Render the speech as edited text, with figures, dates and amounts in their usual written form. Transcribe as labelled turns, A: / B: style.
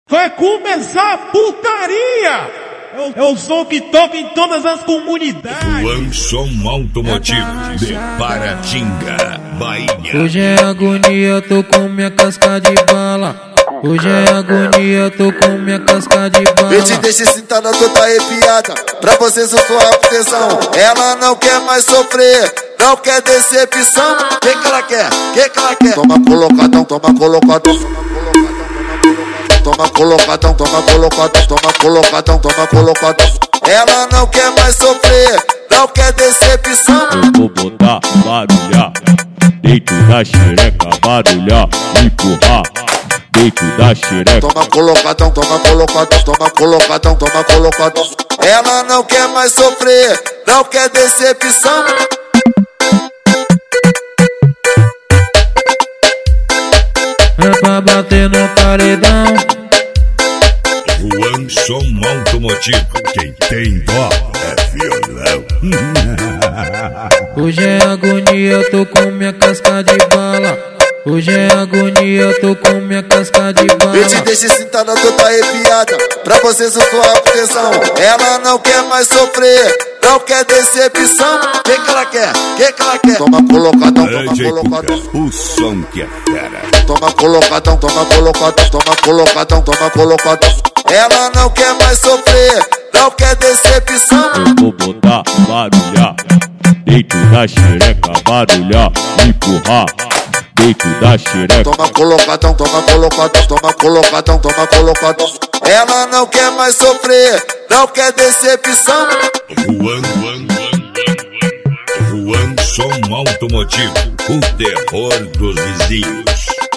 A: Vai começar a putaria! É o som que toca em todas as comunidades.
B: Lançom Automotivo de Paratinga, Bahia.
C: Hoje é agonia, tô com minha casca de bala. Hoje é agonia, tô com minha casca de bala.
D: Eu te deixo sentada toda arrepiada, pra vocês eu tô a proteção. Ela não quer mais sofrer, não quer decepção. Que ela quer? Que ela quer? Toma colocadão, toma colocadão. Toma colocadão, toma colocadão, toma colocadão, toma colocadão. Ela não quer mais sofrer, não quer decepção.
E: Eu vou botar barulhar, dentro da xereca, barulhar, empurrar, dentro da xereca.
D: Toma colocadão, toma colocadão, toma colocadão, toma colocadão. Ela não quer mais sofrer, não quer decepção.
C: É pra bater no paredão.
B: Lançom Automotivo, quem tem dó é violão.
C: Hoje é agonia, tô com minha casca de bala. Hoje é agonia, tô com minha casca de bala.
D: Eu te deixo sentada toda arrepiada, pra vocês eu tô a proteção. Ela não quer mais sofrer, não quer decepção. Que ela quer? Que ela quer? Toma colocadão, toma colocadão.
B: O som que é fera.
D: Toma colocadão, toma colocadão, toma colocadão, toma colocadão. Ela não quer mais sofrer, não quer decepção.
E: Eu vou botar barulhar, dentro da xereca, barulhar, empurrar, dentro da xereca.
D: Toma colocadão, toma colocadão, toma colocadão, toma colocadão. Ela não quer mais sofrer, não quer decepção.
B: Lançom Automotivo, o terror dos vizinhos.